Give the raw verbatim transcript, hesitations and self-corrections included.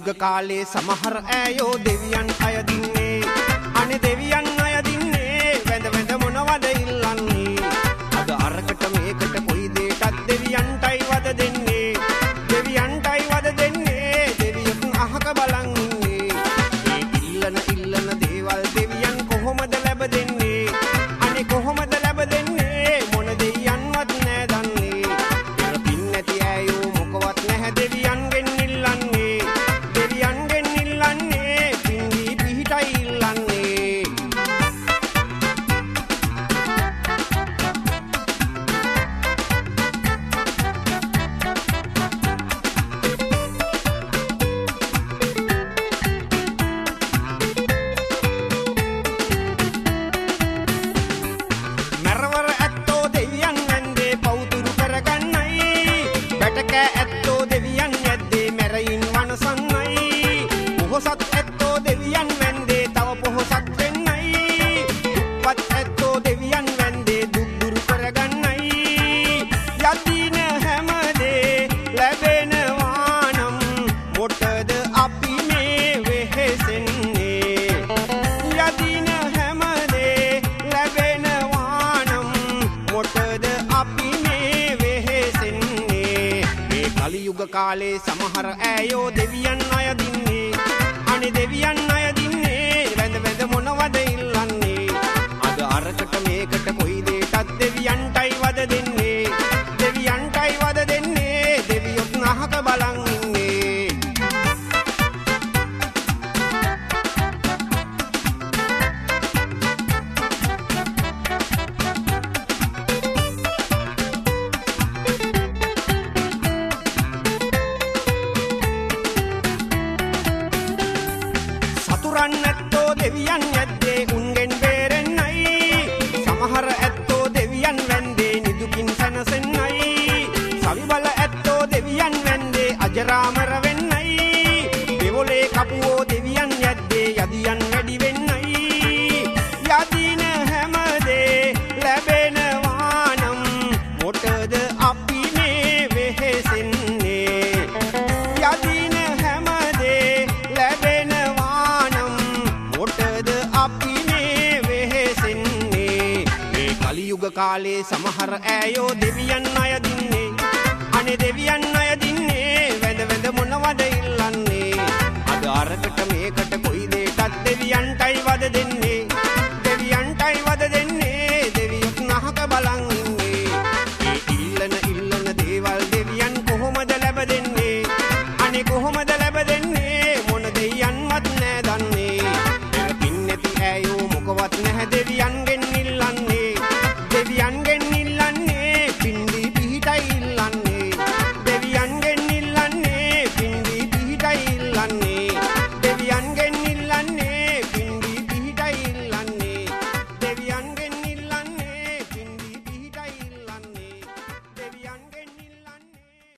කලියුග කාලේ සමහර ඈයෝ දෙවියන් අයදින්නේ අනේ දෙවියන් අයදින්නේ වැඳ වැඳ මොනවද ඉල්ලන්නේ අද අරකට මේකට කොයි දෙයකත් දෙවියන්ටයි වද දෙන්නේ දෙවියන්ටයි වද දෙන්නේ දෙවියන් අහක බලන් ඉන්නේ මේ ඉල්ලන ඉල්ලන දේවල් දෙවියන් කොහොමද ලැබ දෙන්නේ අනේ කොහොමද ලැබ දෙන්නේ මොන දෙවියන්වත් නෑ දන්නේ පෙර පින් නැති ඈයෝ මොකවත් නැහැ දෙවියන්ගෙන් ඉල්ලන්නේ දෙවියන්ගෙන් ඉල්ලන්නේ පින්වි පිහිටයි ඉල්ලන්නේ මරවර ඇත්තෝ දෙවියන් වැන්දේ පවුතුරු කරගන්නයි බැටක ඇත්තෝ දෙවියන් යද්දේ මැරයින් වනසන්නයි පොහොසත් ඇත්තෝ දෙවියන් වැන්දේ තව පොහොසත් වෙන්නයි දුප්පත් ඇත්තෝ දෙවියන් වැන්දේ දුක් දුරු කරගන්නයි යදින හැමදේ ලැබෙනවා නම් මොටද අපි මේ වෙහෙසෙන්නේ යදින හැමදේ ලැබෙනවා නම් මොටද අපි මේ වෙහෙසෙන්නේ මේ කලියුග කාලේ සමහර ඈයෝ දෙවියන් අයදින්නේ අනේ දෙවියන් අයදින්නේ වැඳ වැඳ මොනවද ඉල්ලන්නේ අද අරකට මේකට කොයි දෙයකත් දෙවියන්ටයි වද දෙන්නේ දෙවියන්ටයි වද දෙන්නේ දෙවියොත් අහක බලන් ඉන්නේ සතුරන් ඇත්තෝ දෙවියන් යද්දේ උන්ගෙන් බේරෙන්නයි සමහර ඇත්තෝ දෙවියන් වැන්දේ නිදුකින් සැනසෙන්නයි සවිබල ඇත්තෝ දෙවියන් වැන්දේ අජරාමර වෙන්නයි දෙවොලේ කපුවෝ දෙවියන් යද්දේ යදියන් වැඩි වෙන්නයි යදින හැමදේ ලැබෙනවා නම් මොටද අපි මේ වෙහෙසෙන්නේ යදින හැමදේ ලැබෙනවා නම් මොටද අපි මේ වෙහෙසෙන්නේ මේ කලියුග කාලේ සමහර ඈයෝ දෙවියන් අයදින්නේ අනේ දෙවියන් අයදින්නේ වැඳ වැඳ මොනවද ඉල්ලන්නේ අද අරකට මේකට කොයි දෙයකත් දෙවියන්ටයි වද දෙන්නේ දෙවියන්ටයි වද දෙන්නේ දෙවියොත් නහක බලන් ඉන්නේ මේ ඉල්ලන ඉල්ලන දේවල් දෙවියන් කොහොමද ලැබ දෙන්නේ අනේ කොහොමද ලැබ දෙන්නේ මොන දෙවියන්වත් නෑ දන්නේ පෙර පින් නැති ඈයෝ මොකවත් නැහැ දෙවියන්ගෙන් ඉල්ලන්නේ දෙවියන්ගෙන් ඉල්ලන්නේ පින්වි පිහිටයි ඉල්ලන්නේ දෙවියන්ගෙන් ඉල්ලන්නේ පින්වි පිහිටයි ඉල්ලන්නේ